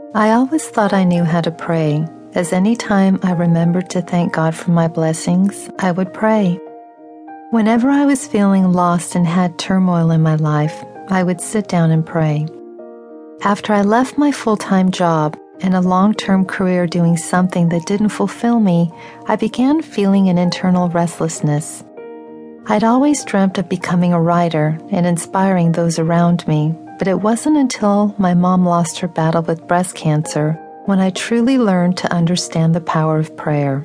I always thought I knew how to pray, as any time I remembered to thank God for my blessings, I would pray. Whenever I was feeling lost and had turmoil in my life, I would sit down and pray. After I left my full-time job and a long-term career doing something that didn't fulfill me, I began feeling an internal restlessness. I'd always dreamt of becoming a writer and inspiring those around me, but it wasn't until my mom lost her battle with breast cancer when I truly learned to understand the power of prayer.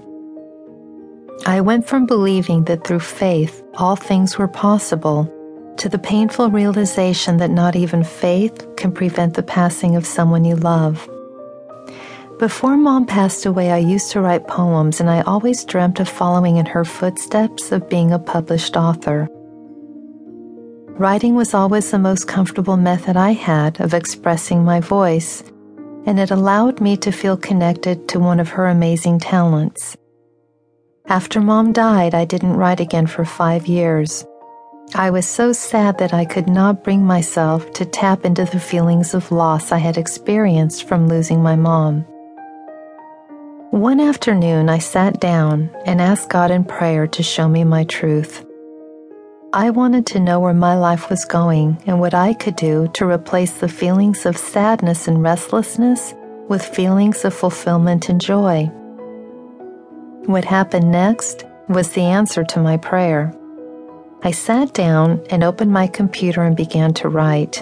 I went from believing that through faith all things were possible to the painful realization that not even faith can prevent the passing of someone you love. Before Mom passed away, I used to write poems, and I always dreamt of following in her footsteps of being a published author. Writing was always the most comfortable method I had of expressing my voice, and it allowed me to feel connected to one of her amazing talents. After Mom died, I didn't write again for 5 years. I was so sad that I could not bring myself to tap into the feelings of loss I had experienced from losing my mom. One afternoon, I sat down and asked God in prayer to show me my truth. I wanted to know where my life was going and what I could do to replace the feelings of sadness and restlessness with feelings of fulfillment and joy. What happened next was the answer to my prayer. I sat down and opened my computer and began to write.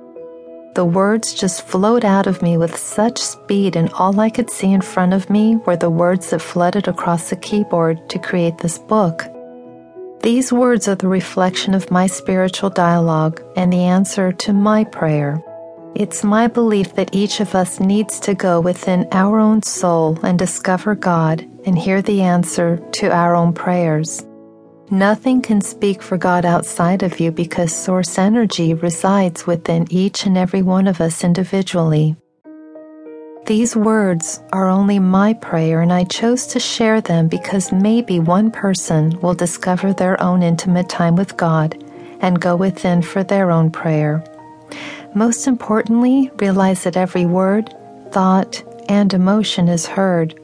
The words just flowed out of me with such speed, and all I could see in front of me were the words that flooded across the keyboard to create this book. These words are the reflection of my spiritual dialogue and the answer to my prayer. It's my belief that each of us needs to go within our own soul and discover God and hear the answer to our own prayers. Nothing can speak for God outside of you because source energy resides within each and every one of us individually. These words are only my prayer, and I chose to share them because maybe one person will discover their own intimate time with God and go within for their own prayer. Most importantly, realize that every word, thought, and emotion is heard.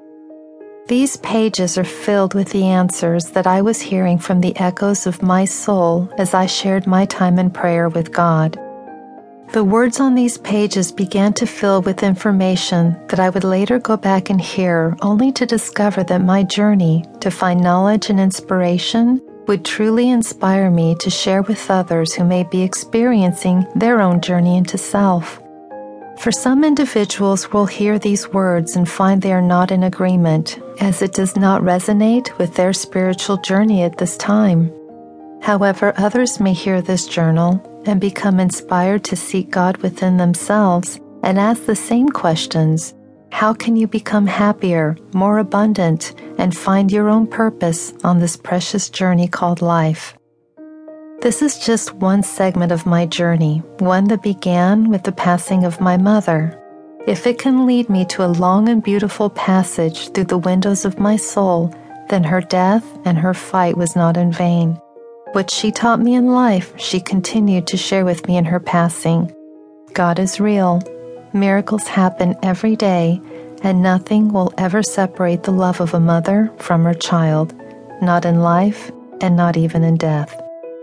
These pages are filled with the answers that I was hearing from the echoes of my soul as I shared my time in prayer with God. The words on these pages began to fill with information that I would later go back and hear, only to discover that my journey to find knowledge and inspiration would truly inspire me to share with others who may be experiencing their own journey into self. For some individuals will hear these words and find they are not in agreement, as it does not resonate with their spiritual journey at this time. However, others may hear this journal and become inspired to seek God within themselves and ask the same questions. How can you become happier, more abundant, and find your own purpose on this precious journey called life? This is just one segment of my journey, one that began with the passing of my mother. If it can lead me to a long and beautiful passage through the windows of my soul, then her death and her fight was not in vain. What she taught me in life, she continued to share with me in her passing. God is real. Miracles happen every day, and nothing will ever separate the love of a mother from her child, not in life and not even in death.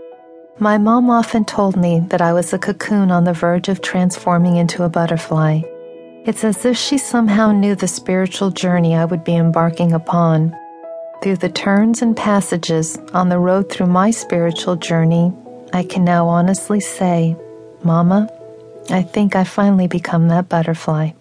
My mom often told me that I was a cocoon on the verge of transforming into a butterfly. It's as if she somehow knew the spiritual journey I would be embarking upon. Through the turns and passages on the road through my spiritual journey, I can now honestly say, Mama, I think I finally become that butterfly.